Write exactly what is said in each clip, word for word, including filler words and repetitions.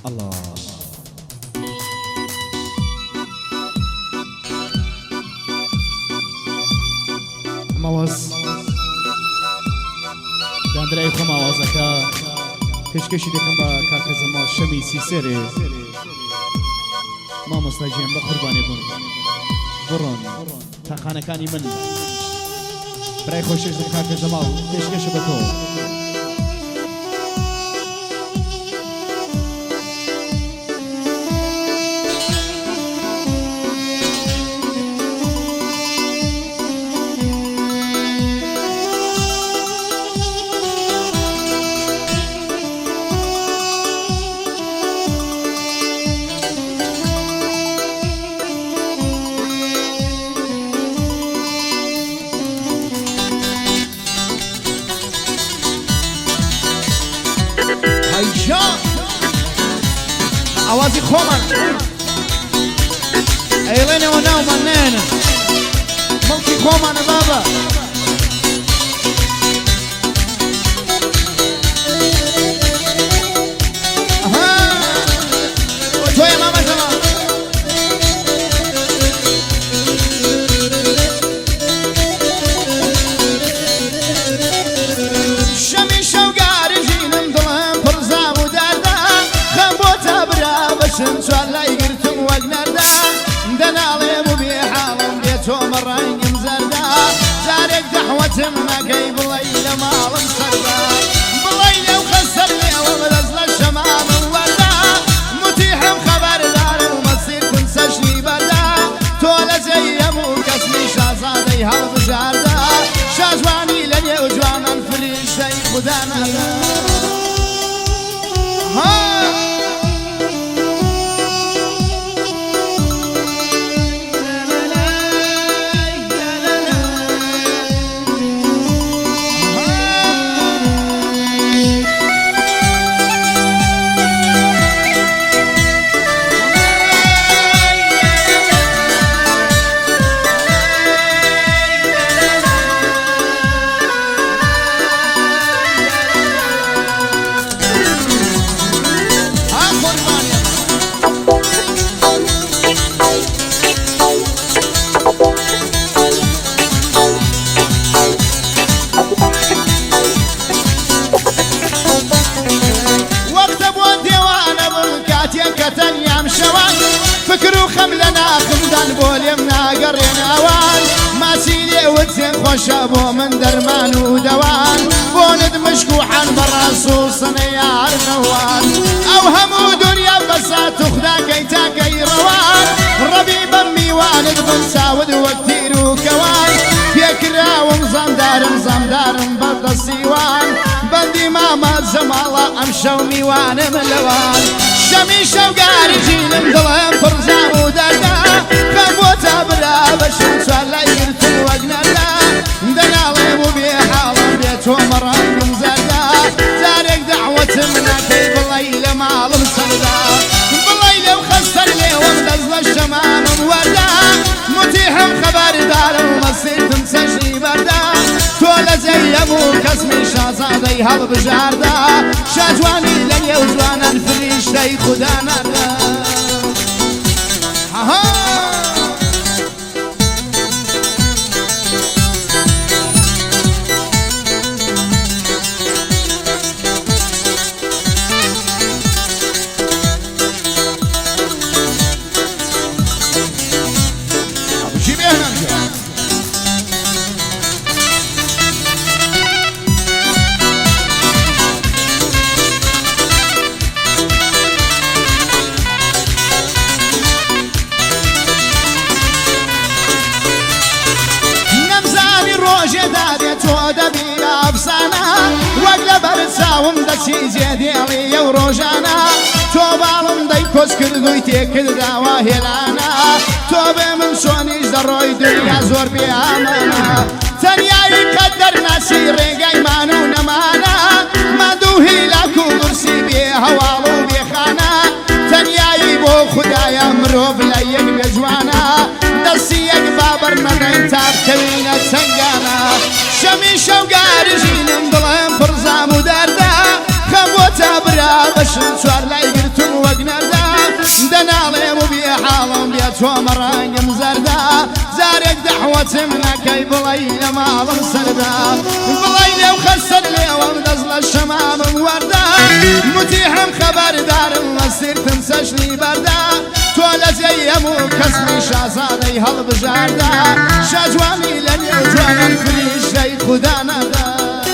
الله مواز داندرای خو موازەکە پێشکەشی دەکەم بە کاکە جەمال شەمی سیسێرێ مامۆستا گیان بە قوربانێ بوون بڕۆن تاقانەکانی من برای خۆشەویستم کاکە جەمال پێشکەشە بە تۆ ئاوازی خۆمان ئەیڵێنەوە ناومان نێنن مەڵکی خۆمانە بابە تۆیە مامە جەمال شەمی شەوگاری ژینم دڵم پڕ زام و دەردا خەم بۆ تا برا بەشم چوار لای گرتم وەک نەردا دەناڵێم و بێحاڵم بێ تۆمە ڕەنگم زەردا جارێک دەحوەتم نەکەی بڵێی لە ماڵم سەردا بڵێی لەو خەسەر لێوە بەدەست لە شەمامم وەردا متیحم خەبەردارە و مەسیر کون سەشنی بەردا تۆ لە جێی هەموو کەسمی شازادەی هەڵبژاردا شاجوانی لە نێو جوانان فریشتەی خودا نەدا فکر و خەم لە ناخمدان بۆ لێم ناگەڕێنەوان ماسی لێوت زێن خۆشە بۆ من دەرمان و دەوان بۆنت مشک و حەن بەڕاست و سنە یار نەوان ئەو هەموو دنیا بەسا توخداکەی تاکەی ڕەوان ڕەبی بەم میوانت بنساود وەک تیر و کەوان پێکراوم زەمدارم زەمدارم بەدەستیوان بەندی مامە جەماڵە ئەم شەو میوانم لەوان شەمی شەوگاری ژینم دڵم پڕ زام و دەردا خەم بۆ تا برا بەشم چوار لای گرتم وەک نەردا دەناڵێم و بێحاڵم بێ تۆمە ڕەنگم زەردا جارێک دەحوەتم نەکەی بڵێی لە ماڵم سەردا بڵێی لەو خەستەر لێوەم دەست لە شەمامم وەردا متیحم خەبەردارە و مەسیرتم چەشنی بەردا تۆ لە جێی هەموو کەسمی شازادەی هەڵبژاردا شاجوانی لە نێو جوانان فریشتەی خودا نەدا وەک لە بەرچاوم دەچی جێدێڵی ئەو ڕۆژانە تۆ باڵم دەی کۆچ کردووی تێکرداوە هێلانە تۆ بێ من چۆنیش دەڕۆی دنیا زۆر بێئامانە تەنیایی قەت دەرناسی ڕێگایمان و نەمانە مادوو هیلاک و قورسی بێ هەواڵ و بێخانە تەنیایی بۆ خوددایە مرۆڤ لە یەک بێ جوانە دەستی یەک بابەر مەدەین تا بکەوینە چەنگانە شەمی شەوگاری ژینم دڵم پڕ زام و دەردا خەم بۆ تا برا بەشم چوار لای گرتم وەک بێتۆمە ڕەنگم زەردا جارێک دەحوەتم نەکەی بڵێی لە ماڵم سەردا بڵێی لێو خەسەر لێوەم دەست لە شەمامم وەردا موتی هەم خەبەردارم لە سیرتم چەشنی بەردا تۆ لە جێی هەموو کەسمی شازادەی هەڵبژاردا شاجوانی لە نێو جوانان فریشتەی خودا نەدا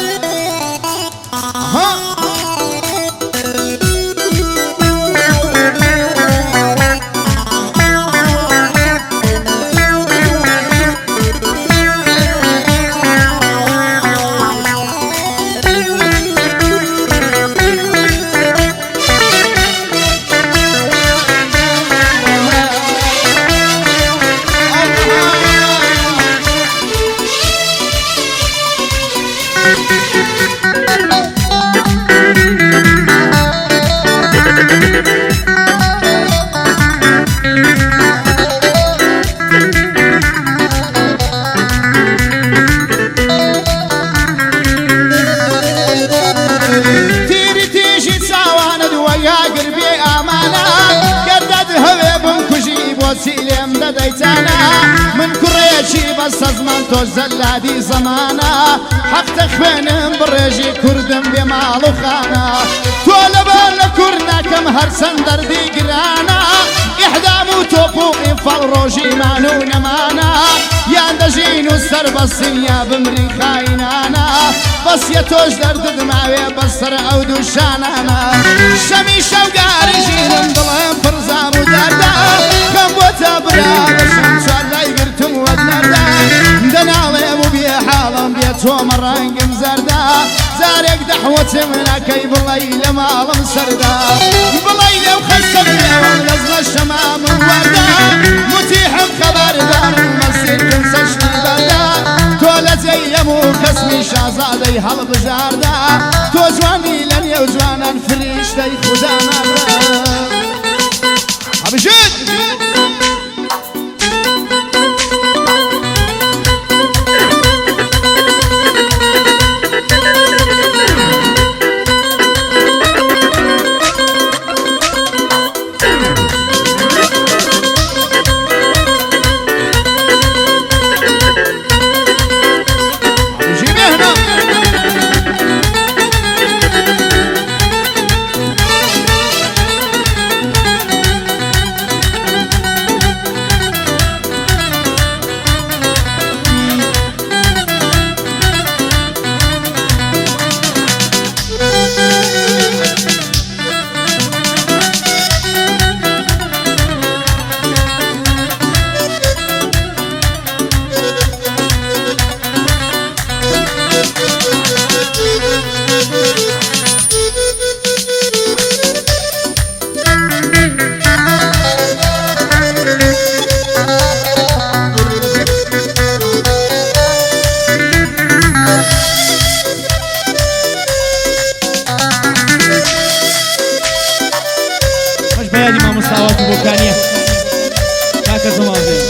لێم دەدەیتانە من کوڕێکی بەسە زمان تۆ زەلادی زەمانە حەقتە خوێنم بڕێژی کوردم بێ ماڵ و خانە تۆ لەبەر لە کوور ناکەم هەرچەند دەردی گرانە ئیحدام و تۆپ و ئینفەڵ ڕۆژیمان و نەمانە یان دەژین و سەر بەسین یا بمری خاینانە بەسیە تۆش دەردت ماوێ بەسەر ئەو دوو شانانە شەمی شەوگاری ژینم دڵێم پرزام و دەردا کەم بۆتە برا بەشم چوار لای گرتم وەک نەردا دەناڵێم و بێ حاڵم بێ تۆمە ڕەنگم زەردا جارێک دەحوەتم ناکەی بڵێی لە ماڵم سەردا بڵێی لەو خەستە بێوەم لەز لە شەمامم وەردا موتیحم خەبەردارم مەسیرکم سەشتی بەردا تۆ لە جێی هەموو کەسمی شازادەی هەڵبژاردا تۆ جوانی لە نێو جوانان فریشتەی خودا نابرا هەبژێت مامۆستاوات و بۆکانیە کاکە زەماڵ